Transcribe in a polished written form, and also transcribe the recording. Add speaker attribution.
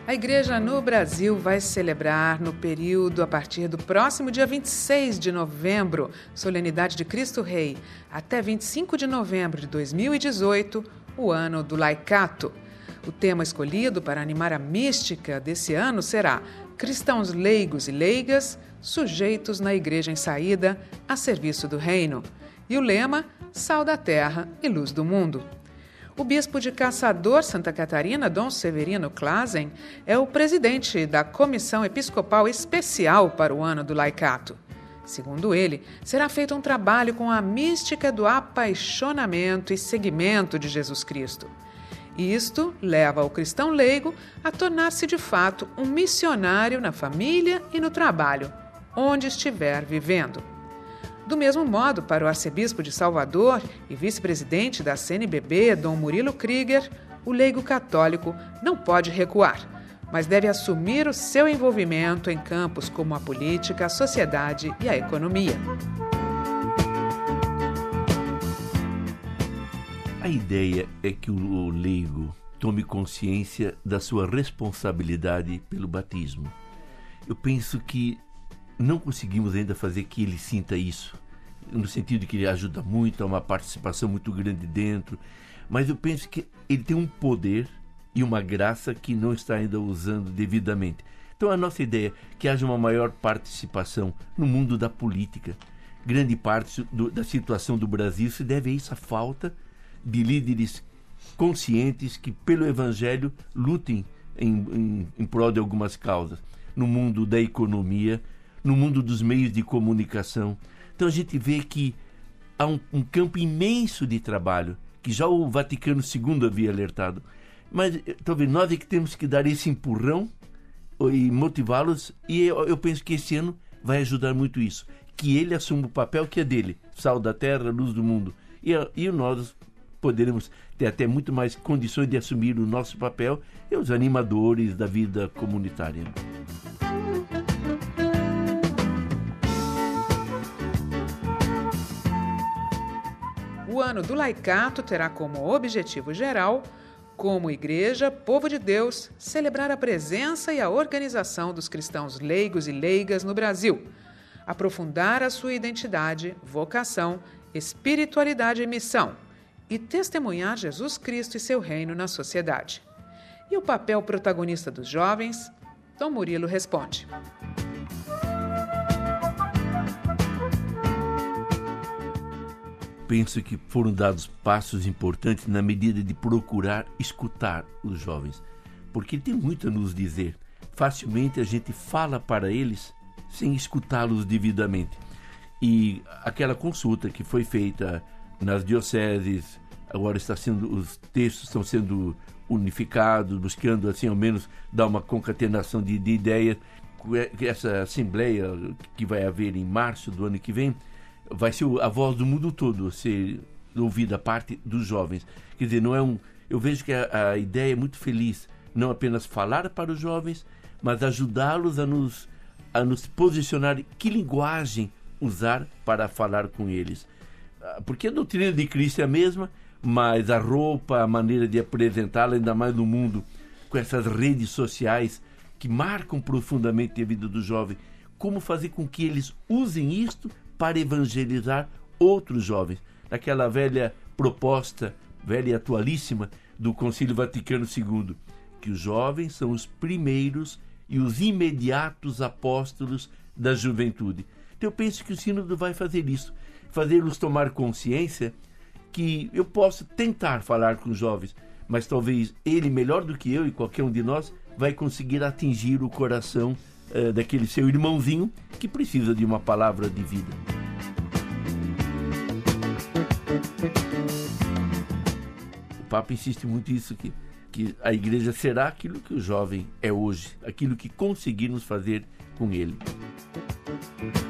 Speaker 1: A Igreja no Brasil vai celebrar no período a partir do próximo dia 26 de novembro, solenidade de Cristo Rei, até 25 de novembro de 2018, o ano do Laicato. O tema escolhido para animar a mística desse ano será Cristãos leigos e leigas, sujeitos na Igreja em saída, a serviço do Reino. E o lema, Sal da Terra e Luz do Mundo. O bispo de Caçador, Santa Catarina, Dom Severino Clasen, é o presidente da Comissão Episcopal Especial para o Ano do Laicato. Segundo ele, será feito um trabalho com a mística do apaixonamento e seguimento de Jesus Cristo. Isto leva o cristão leigo a tornar-se de fato um missionário na família e no trabalho, onde estiver vivendo. Do mesmo modo, para o arcebispo de Salvador e vice-presidente da CNBB, Dom Murilo Krieger, o leigo católico não pode recuar, mas deve assumir o seu envolvimento em campos como a política, a sociedade e a economia.
Speaker 2: A ideia é que o leigo tome consciência da sua responsabilidade pelo batismo. Eu penso que não conseguimos ainda fazer que ele sinta isso, no sentido de que ele ajuda muito, há uma participação muito grande dentro, mas eu penso que ele tem um poder e uma graça que não está ainda usando devidamente. Então a nossa ideia é que haja uma maior participação no mundo da política. Grande parte da situação do Brasil se deve a essa falta de líderes conscientes que pelo Evangelho lutem em prol de algumas causas, no mundo da economia, no mundo dos meios de comunicação. Então a gente vê que há um campo imenso de trabalho, que já o Vaticano II havia alertado. Mas talvez nós é que temos que dar esse empurrão e motivá-los, e eu penso que esse ano vai ajudar muito isso. Que ele assuma o papel que é dele, sal da terra, luz do mundo. E nós poderemos ter até muito mais condições de assumir o nosso papel e os animadores da vida comunitária.
Speaker 1: O ano do Laicato terá como objetivo geral, como igreja, povo de Deus, celebrar a presença e a organização dos cristãos leigos e leigas no Brasil, aprofundar a sua identidade, vocação, espiritualidade e missão, e testemunhar Jesus Cristo e seu reino na sociedade. E o papel protagonista dos jovens? Dom Murilo responde.
Speaker 2: Penso que foram dados passos importantes na medida de procurar escutar os jovens, porque tem muito a nos dizer. Facilmente a gente fala para eles sem escutá-los devidamente. E aquela consulta que foi feita nas dioceses, agora os textos estão sendo unificados, buscando assim ao menos dar uma concatenação de ideias. Essa assembleia que vai haver em março do ano que vem vai ser a voz do mundo todo ser ouvida a parte dos jovens. Quer dizer, não é eu vejo que a ideia é muito feliz, não apenas falar para os jovens, mas ajudá-los a nos posicionar, que linguagem usar para falar com eles. Porque a doutrina de Cristo é a mesma, mas a roupa, a maneira de apresentá-la, ainda mais no mundo, com essas redes sociais que marcam profundamente a vida do jovem, como fazer com que eles usem isto para evangelizar outros jovens. Naquela velha proposta, velha e atualíssima, do Concílio Vaticano II, que os jovens são os primeiros e os imediatos apóstolos da juventude. Então eu penso que o Sínodo vai fazer isso, fazê-los tomar consciência que eu posso tentar falar com os jovens, mas talvez ele, melhor do que eu e qualquer um de nós, vai conseguir atingir o coração daquele seu irmãozinho que precisa de uma palavra de vida. O Papa insiste muito nisso, que a igreja será aquilo que o jovem é hoje, aquilo que conseguirmos fazer com ele.